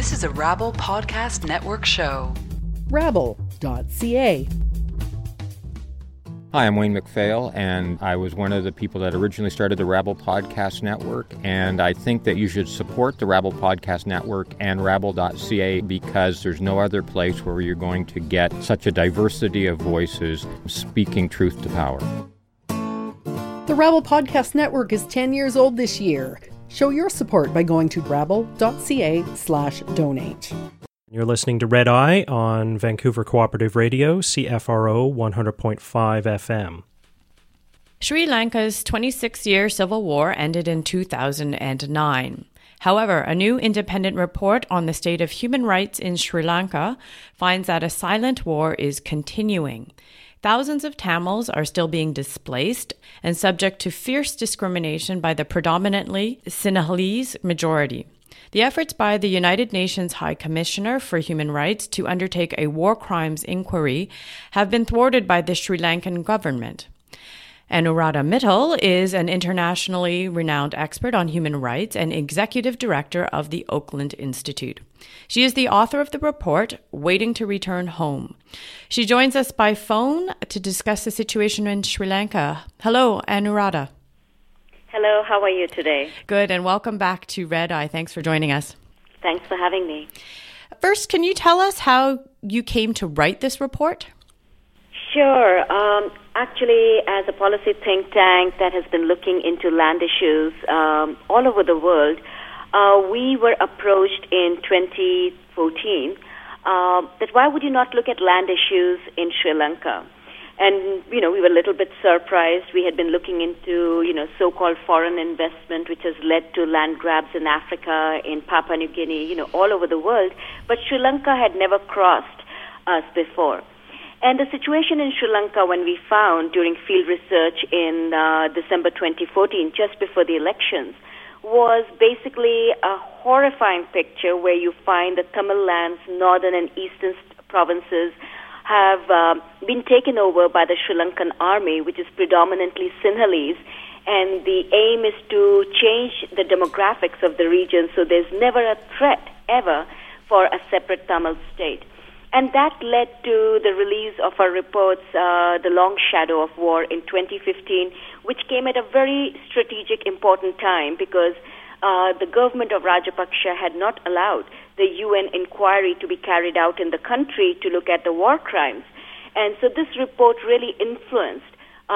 This is a Rabble Podcast Network show. Rabble.ca. Hi, I'm Wayne MacPhail, and I was one of the people that originally started the Rabble Podcast Network, and I think that you should support the Rabble Podcast Network and Rabble.ca because there's no other place where you're going to get such a diversity of voices speaking truth to power. The Rabble Podcast Network is 10 years old this year. Show your support by going to rabble.ca/donate. You're listening to Red Eye on Vancouver Cooperative Radio, CFRO 100.5 FM. Sri Lanka's 26-year civil war ended in 2009. However, a new independent report on the state of human rights in Sri Lanka finds that a silent war is continuing. Thousands of Tamils are still being displaced and subject to fierce discrimination by the predominantly Sinhalese majority. The efforts by the United Nations High Commissioner for Human Rights to undertake a war crimes inquiry have been thwarted by the Sri Lankan government. Anuradha Mittal is an internationally renowned expert on human rights and executive director of the Oakland Institute. She is the author of the report, Waiting to Return Home. She joins us by phone to discuss the situation in Sri Lanka. Hello, Anuradha. Hello, how are you today? Good, and welcome back to Red Eye. Thanks for joining us. Thanks for having me. First, can you tell us how you came to write this report? Sure. Actually, as a policy think tank that has been looking into land issues all over the world, we were approached in 2014 that why would you not look at land issues in Sri Lanka? And, we were a little bit surprised. We had been looking into, so-called foreign investment, which has led to land grabs in Africa, in Papua New Guinea, all over the world. But Sri Lanka had never crossed us before. And the situation in Sri Lanka, when we found during field research in December 2014, just before the elections, was basically a horrifying picture where you find the Tamil lands, northern and eastern provinces, have been taken over by the Sri Lankan army, which is predominantly Sinhalese, and the aim is to change the demographics of the region so there's never a threat ever for a separate Tamil state. And that led to the release of our reports, The Long Shadow of War in 2015, which came at a very strategic, important time because the government of Rajapaksa had not allowed the UN inquiry to be carried out in the country to look at the war crimes. And so this report really influenced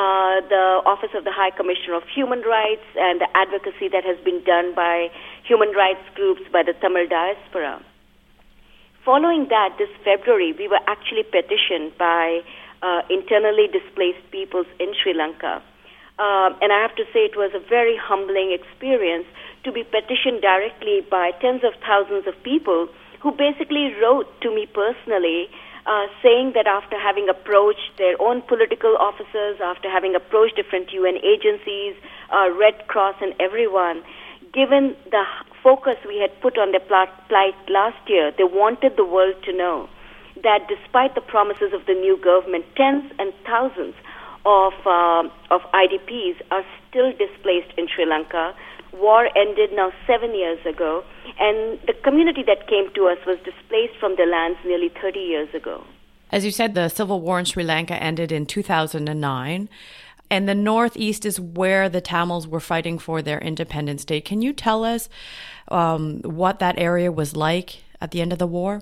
the Office of the High Commissioner of Human Rights and the advocacy that has been done by human rights groups by the Tamil diaspora. Following that, this February, we were actually petitioned by internally displaced peoples in Sri Lanka. And I have to say it was a very humbling experience to be petitioned directly by tens of thousands of people who basically wrote to me personally saying that after having approached their own political officers, after having approached different UN agencies, Red Cross and everyone, given the focus we had put on their plight last year, they wanted the world to know that despite the promises of the new government, tens and thousands of IDPs are still displaced in Sri Lanka. War ended now 7 years ago, and the community that came to us was displaced from their lands nearly 30 years ago. As you said, the civil war in Sri Lanka ended in 2009. And the Northeast is where the Tamils were fighting for their independent state. Can you tell us what that area was like at the end of the war?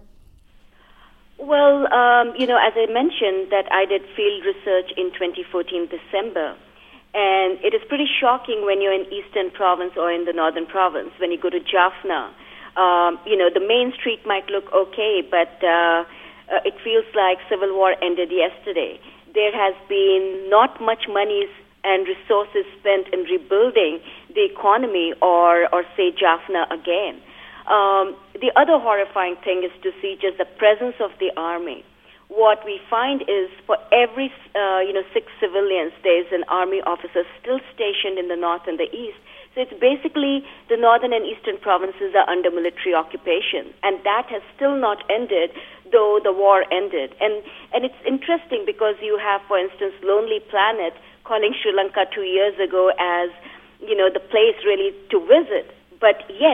Well, as I mentioned, that I did field research in 2014 December. And it is pretty shocking when you're in Eastern Province or in the Northern Province. When you go to Jaffna, the main street might look okay, but it feels like civil war ended yesterday. There has been not much money and resources spent in rebuilding the economy or say, Jaffna again. The other horrifying thing is to see just the presence of the army. What we find is for every, 6 civilians, there's an army officer still stationed in the north and the east. So it's basically the northern and eastern provinces are under military occupation. And that has still not ended, though the war ended. And it's interesting because you have, for instance, Lonely Planet calling Sri Lanka 2 years ago as, the place really to visit. But yet,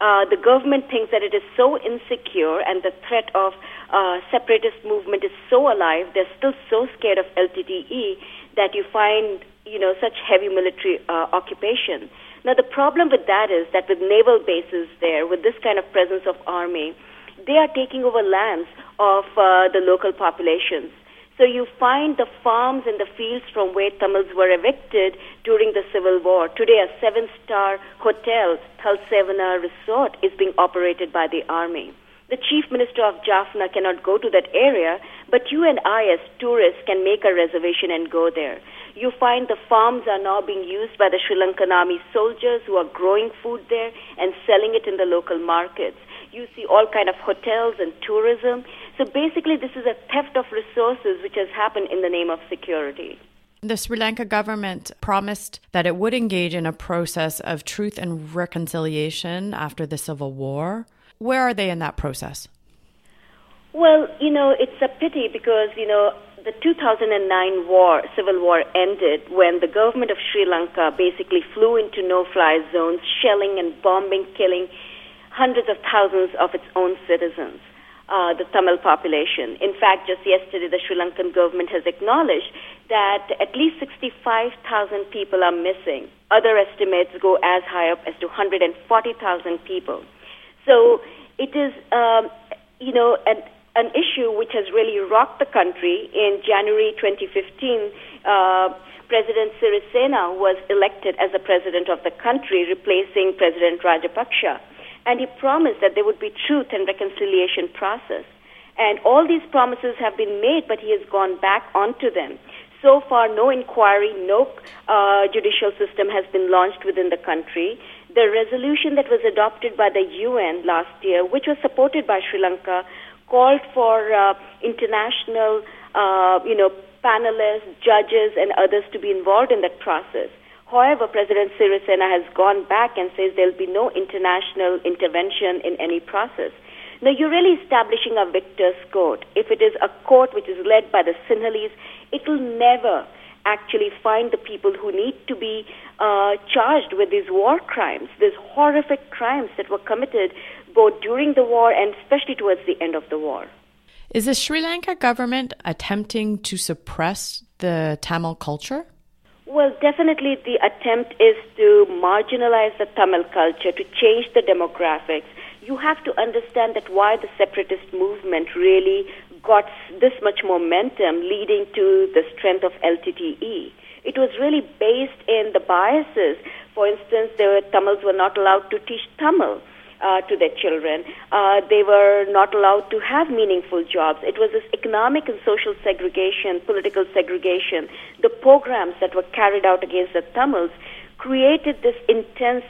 The government thinks that it is so insecure and the threat of separatist movement is so alive, they're still so scared of LTTE that you find, such heavy military occupation. Now, the problem with that is that with naval bases there, with this kind of presence of army, they are taking over lands of the local populations. So you find the farms and the fields from where Tamils were evicted during the Civil War. Today, a 7-star hotel, Thalsevana Resort, is being operated by the army. The chief minister of Jaffna cannot go to that area, but you and I as tourists can make a reservation and go there. You find the farms are now being used by the Sri Lankan army soldiers who are growing food there and selling it in the local markets. You see all kind of hotels and tourism. So basically this is a theft of resources which has happened in the name of security. The Sri Lanka government promised that it would engage in a process of truth and reconciliation after the Civil War. Where are they in that process? Well, it's a pity because, the 2009 Civil War ended when the government of Sri Lanka basically flew into no-fly zones, shelling and bombing, killing hundreds of thousands of its own citizens, the Tamil population. In fact, just yesterday, the Sri Lankan government has acknowledged that at least 65,000 people are missing. Other estimates go as high up as to 140,000 people. So it is, an issue which has really rocked the country. In January 2015, President Sirisena was elected as the president of the country, replacing President Rajapaksa. And he promised that there would be truth and reconciliation process. And all these promises have been made, but he has gone back onto them. So far, no inquiry, no judicial system has been launched within the country. The resolution that was adopted by the UN last year, which was supported by Sri Lanka, called for international, panelists, judges, and others to be involved in that process. However, President Sirisena has gone back and says there will be no international intervention in any process. Now, you're really establishing a victor's court. If it is a court which is led by the Sinhalese, it will never actually find the people who need to be charged with these war crimes, these horrific crimes that were committed both during the war and especially towards the end of the war. Is the Sri Lanka government attempting to suppress the Tamil culture? Well, definitely the attempt is to marginalize the Tamil culture, to change the demographics. You have to understand that why the separatist movement really got this much momentum leading to the strength of LTTE. It was really based in the biases. For instance, Tamils were not allowed to teach Tamil to their children. They were not allowed to have meaningful jobs. It was this economic and social segregation, political segregation. The programs that were carried out against the Tamils created this intense,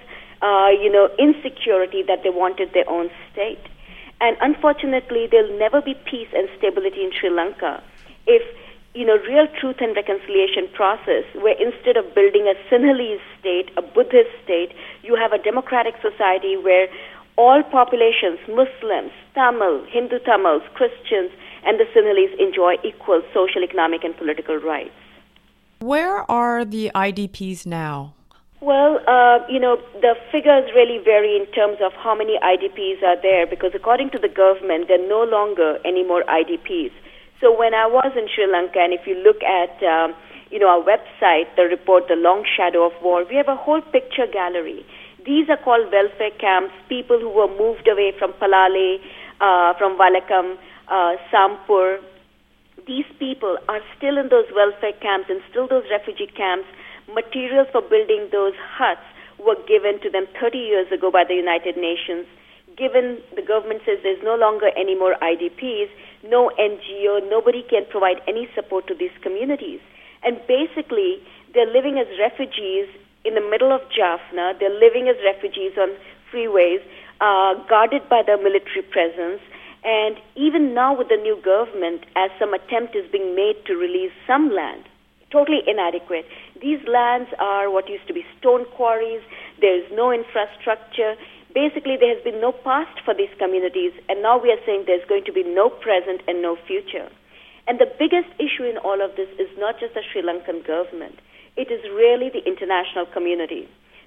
insecurity that they wanted their own state. And unfortunately, there'll never be peace and stability in Sri Lanka if, real truth and reconciliation process, where instead of building a Sinhalese state, a Buddhist state, you have a democratic society where all populations, Muslims, Tamil, Hindu Tamils, Christians, and the Sinhalese enjoy equal social, economic, and political rights. Where are the IDPs now? Well, the figures really vary in terms of how many IDPs are there, because according to the government, there are no longer any more IDPs. So when I was in Sri Lanka, and if you look at, our website, the report, The Long Shadow of War, we have a whole picture gallery. These are called welfare camps, people who were moved away from Palale, from Valakam, Sampur. These people are still in those welfare camps and still those refugee camps. Materials for building those huts were given to them 30 years ago by the United Nations. Given the government says there's no longer any more IDPs, no NGO, nobody can provide any support to these communities. And basically, they're living as refugees in the middle of Jaffna. They're living as refugees on freeways, guarded by the military presence. And even now with the new government, as some attempt is being made to release some land, totally inadequate. These lands are what used to be stone quarries. There is no infrastructure. Basically, there has been no past for these communities, and now we are saying there's going to be no present and no future. And the biggest issue in all of this is not just the Sri Lankan government. It is really the international community.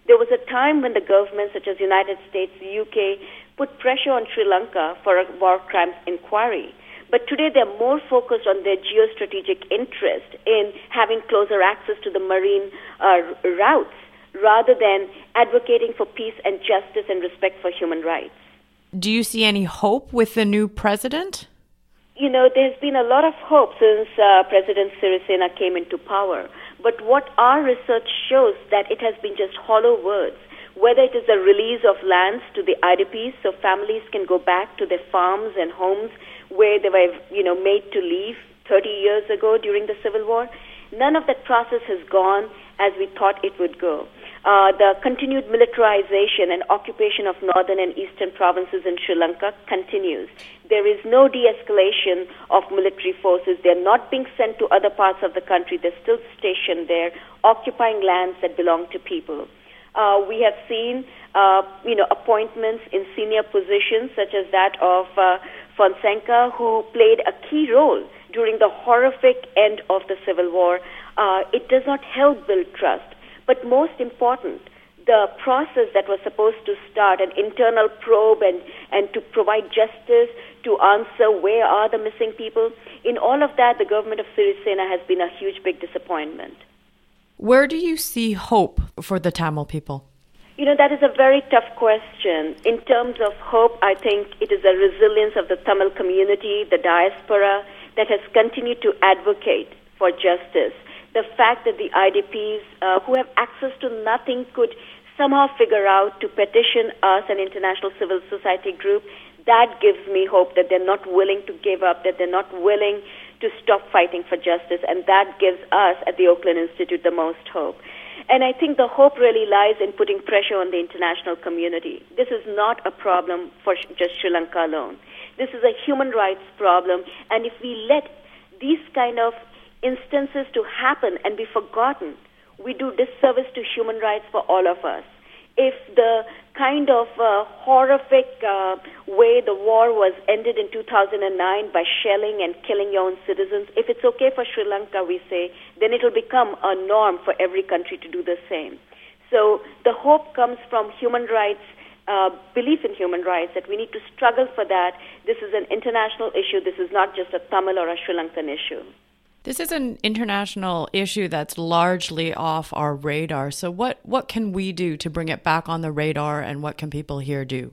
There was a time when the governments such as United States, the UK, put pressure on Sri Lanka for a war crimes inquiry. But today they're more focused on their geostrategic interest in having closer access to the marine routes rather than advocating for peace and justice and respect for human rights. Do you see any hope with the new president? You know, there's been a lot of hope since President Sirisena came into power. But what our research shows that it has been just hollow words. Whether it is the release of lands to the IDPs so families can go back to their farms and homes where they were, made to leave 30 years ago during the Civil War, none of that process has gone as we thought it would go. The continued militarization and occupation of northern and eastern provinces in Sri Lanka continues. There is no de-escalation of military forces. They're not being sent to other parts of the country. They're still stationed there, occupying lands that belong to people. We have seen, appointments in senior positions such as that of Fonseca, who played a key role during the horrific end of the Civil War. It does not help build trust. But most important, the process that was supposed to start, an internal probe and to provide justice, to answer where are the missing people, in all of that, the government of Sirisena has been a huge, big disappointment. Where do you see hope for the Tamil people? That is a very tough question. In terms of hope, I think it is the resilience of the Tamil community, the diaspora, that has continued to advocate for justice. The fact that the IDPs who have access to nothing could somehow figure out to petition us, an international civil society group, that gives me hope that they're not willing to give up, that they're not willing to stop fighting for justice, and that gives us at the Oakland Institute the most hope. And I think the hope really lies in putting pressure on the international community. This is not a problem for just Sri Lanka alone. This is a human rights problem, and if we let these kind of instances to happen and be forgotten, we do disservice to human rights for all of us. If the kind of horrific way the war was ended in 2009 by shelling and killing your own citizens, if it's okay for Sri Lanka, we say, then it will become a norm for every country to do the same. So the hope comes from human rights, belief in human rights, that we need to struggle for that. This is an international issue. This is not just a Tamil or a Sri Lankan issue. This is an international issue that's largely off our radar. So what can we do to bring it back on the radar, and what can people here do?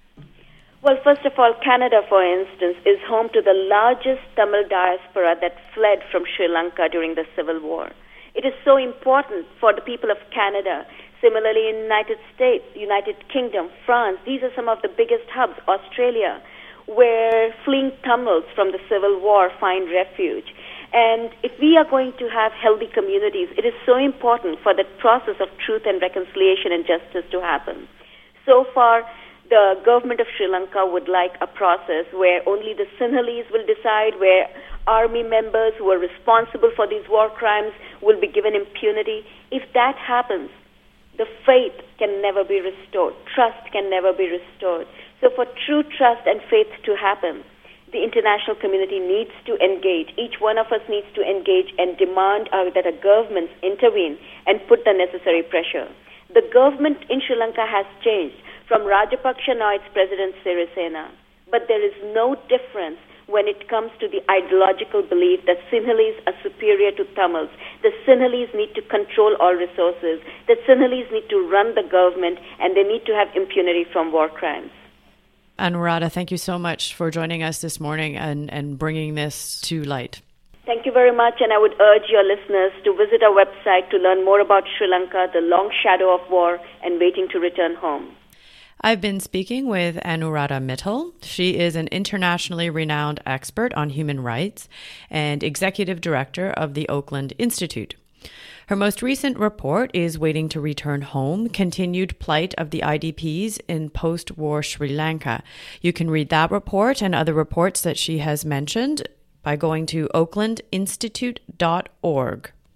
Well, first of all, Canada, for instance, is home to the largest Tamil diaspora that fled from Sri Lanka during the Civil War. It is so important for the people of Canada. Similarly, in the United States, United Kingdom, France, these are some of the biggest hubs, Australia, where fleeing Tamils from the Civil War find refuge. And if we are going to have healthy communities, it is so important for the process of truth and reconciliation and justice to happen. So far, the government of Sri Lanka would like a process where only the Sinhalese will decide, where army members who are responsible for these war crimes will be given impunity. If that happens, the faith can never be restored. Trust can never be restored. So for true trust and faith to happen, the international community needs to engage. Each one of us needs to engage and demand that a government intervene and put the necessary pressure. The government in Sri Lanka has changed from Rajapaksa, now it's President Sirisena. But there is no difference when it comes to the ideological belief that Sinhalese are superior to Tamils. The Sinhalese need to control all resources. The Sinhalese need to run the government, and they need to have impunity from war crimes. Anuradha, thank you so much for joining us this morning and bringing this to light. Thank you very much, and I would urge your listeners to visit our website to learn more about Sri Lanka, the long shadow of war, and waiting to return home. I've been speaking with Anuradha Mittal. She is an internationally renowned expert on human rights and executive director of the Oakland Institute. Her most recent report is Waiting to Return Home, Continued Plight of the IDPs in Post-War Sri Lanka. You can read that report and other reports that she has mentioned by going to oaklandinstitute.org.